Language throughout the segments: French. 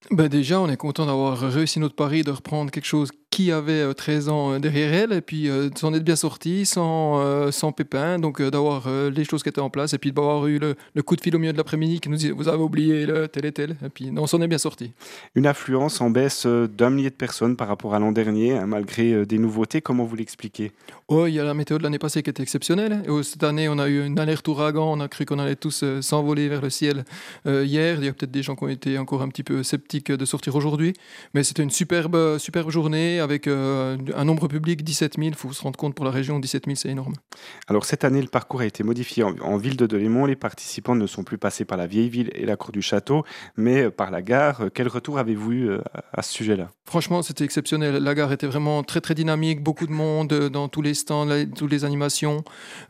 Bah, déjà, on est content d'avoir réussi notre pari de reprendre quelque chose qui avait, 13 ans, derrière elle et puis, de s'en être bien sorti sans pépin donc d'avoir, les choses qui étaient en place et puis d'avoir eu le coup de fil au milieu de l'après-midi qui nous dit: «Vous avez oublié le tel et tel» et puis non, on s'en est bien sorti. Une affluence en baisse d'un millier de personnes par rapport à l'an dernier, hein, malgré des nouveautés. Comment vous l'expliquez? Oh, il y a la météo de l'année passée qui était exceptionnelle et cette année, on a eu une alerte ouragan, on a cru qu'on allait tous, s'envoler vers le ciel, hier. Il y a peut-être des gens qui ont été encore un petit peu sceptiques de sortir aujourd'hui, mais c'était une superbe journée avec, un nombre public 17 000. Il faut se rendre compte pour la région, 17 000, c'est énorme. Alors cette année, le parcours a été modifié en ville de Delémont. Les participants ne sont plus passés par la vieille ville et la cour du château, mais par la gare. Quel retour avez-vous eu à ce sujet-là? Franchement, c'était exceptionnel. La gare était vraiment très, très dynamique, beaucoup de monde, dans tous les stands, toutes les animations.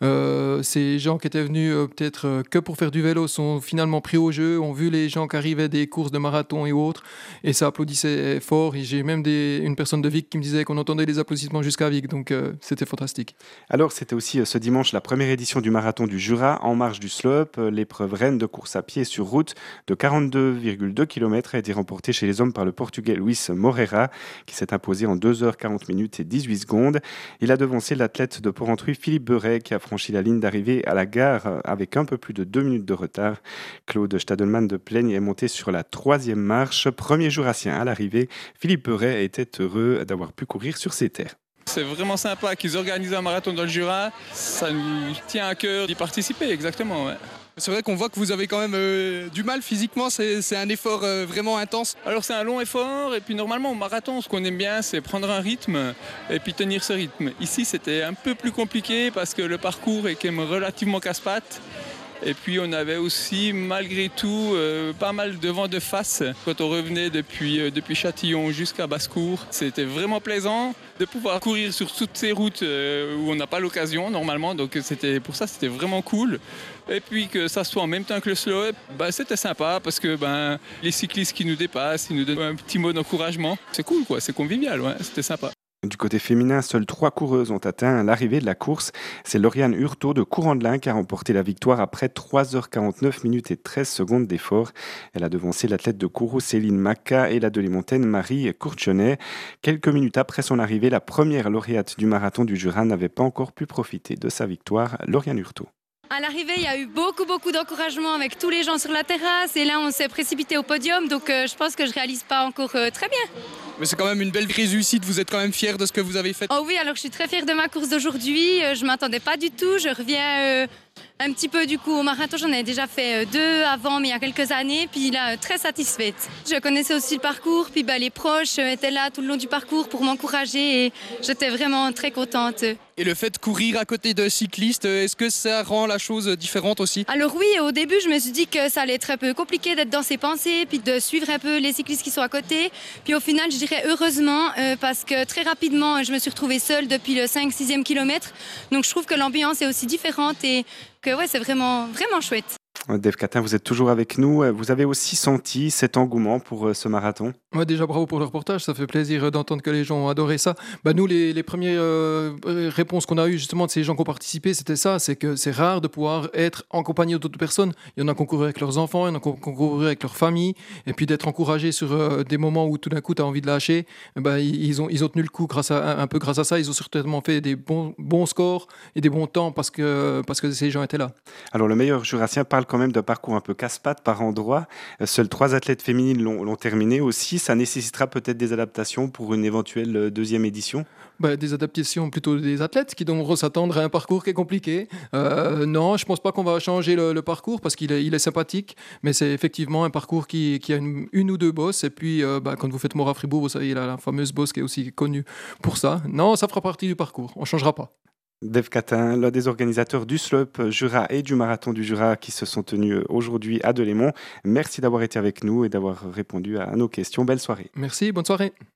Ces gens qui étaient venus, peut-être, que pour faire du vélo sont finalement pris au jeu, ont vu les gens qui arrivaient des courses de marathon et autres et ça applaudissait fort et j'ai même une personne de Vic qui me disait qu'on entendait les applaudissements jusqu'à Vic donc c'était fantastique. Alors, c'était aussi ce dimanche la première édition du marathon du Jura en marge du slope. L'épreuve reine de course à pied sur route de 42,2 km a été remportée chez les hommes par le Portugais Luis Moreira, qui s'est imposé en 2h40 minutes et 18 secondes. Il a devancé l'athlète de Porrentruy Philippe Beuret, qui a franchi la ligne d'arrivée à la gare avec un peu plus de 2 minutes de retard. Claude Stadelmann de Plaigne est monté sur la troisième marche. Premier jurassien à l'arrivée, Philippe Beuret était heureux d'avoir pu courir sur ses terres. C'est vraiment sympa qu'ils organisent un marathon dans le Jura. Ça nous tient à cœur d'y participer, exactement. Ouais. C'est vrai qu'on voit que vous avez quand même du mal physiquement, c'est un effort vraiment intense. Alors c'est un long effort et puis normalement au marathon ce qu'on aime bien c'est prendre un rythme et puis tenir ce rythme. Ici c'était un peu plus compliqué parce que le parcours est quand même relativement casse-pattes. Et puis on avait aussi malgré tout pas mal de vent de face quand on revenait depuis Châtillon jusqu'à Basse-Cour. C'était vraiment plaisant de pouvoir courir sur toutes ces routes où on n'a pas l'occasion normalement. Donc pour ça c'était vraiment cool. Et puis que ça soit en même temps que le slope, c'était sympa parce que les cyclistes qui nous dépassent, ils nous donnent un petit mot d'encouragement. C'est cool quoi, c'est convivial, ouais, c'était sympa. Du côté féminin, seules 3 coureuses ont atteint l'arrivée de la course. C'est Lauriane Hurtaud de Courant-de-Lin qui a remporté la victoire après 3h49 minutes et 13 secondes d'effort. Elle a devancé l'athlète de Kourou Céline Macca et la Delémontaine Marie Courchonnet. Quelques minutes après son arrivée, la première lauréate du marathon du Jura n'avait pas encore pu profiter de sa victoire. Lauriane Hurtaud. À l'arrivée, il y a eu beaucoup d'encouragement avec tous les gens sur la terrasse et là on s'est précipité au podium donc je pense que je réalise pas encore très bien. Mais c'est quand même une belle réussite, vous êtes quand même fiers de ce que vous avez fait. Oh oui, alors je suis très fière de ma course d'aujourd'hui, je m'attendais pas du tout, je reviens un petit peu du coup au marathon, j'en avais déjà fait 2 avant mais il y a quelques années, puis là très satisfaite. Je connaissais aussi le parcours, puis les proches étaient là tout le long du parcours pour m'encourager et j'étais vraiment très contente. Et le fait de courir à côté de cyclistes, est-ce que ça rend la chose différente aussi? Alors oui, au début je me suis dit que ça allait être un peu compliqué d'être dans ses pensées, puis de suivre un peu les cyclistes qui sont à côté. Puis au final je dirais heureusement parce que très rapidement je me suis retrouvée seule depuis le 5-6e kilomètre. Donc je trouve que l'ambiance est aussi différente et que ouais, c'est vraiment chouette. Dave Catin, vous êtes toujours avec nous. Vous avez aussi senti cet engouement pour ce marathon? Ouais, déjà bravo pour le reportage, ça fait plaisir d'entendre que les gens ont adoré ça. Nous, les premières réponses qu'on a eues justement de ces gens qui ont participé, c'était ça, c'est que c'est rare de pouvoir être en compagnie d'autres personnes. Il y en a qui ont couru avec leurs enfants, il y en a qui ont couru avec leur famille, et puis d'être encouragés sur des moments où tout d'un coup tu as envie de lâcher, ils ont tenu le coup un peu grâce à ça, ils ont certainement fait des bons scores et des bons temps parce que ces gens étaient là. Alors le meilleur jurassien parle quand même d'un parcours un peu casse-pattes par endroit. Seules 3 athlètes féminines l'ont terminé aussi. Ça nécessitera peut-être des adaptations pour une éventuelle deuxième édition? Des adaptations plutôt des athlètes qui devront s'attendre à un parcours qui est compliqué. Non, je pense pas qu'on va changer le parcours parce qu'il est sympathique, mais c'est effectivement un parcours qui a une ou deux bosses. Et puis, quand vous faites Mora-Fribourg, vous savez, il a la fameuse bosse qui est aussi connue pour ça. Non, ça fera partie du parcours. On changera pas. Dave Catin, l'un des organisateurs du Slope Jura et du Marathon du Jura qui se sont tenus aujourd'hui à Delémont. Merci d'avoir été avec nous et d'avoir répondu à nos questions. Belle soirée. Merci, bonne soirée.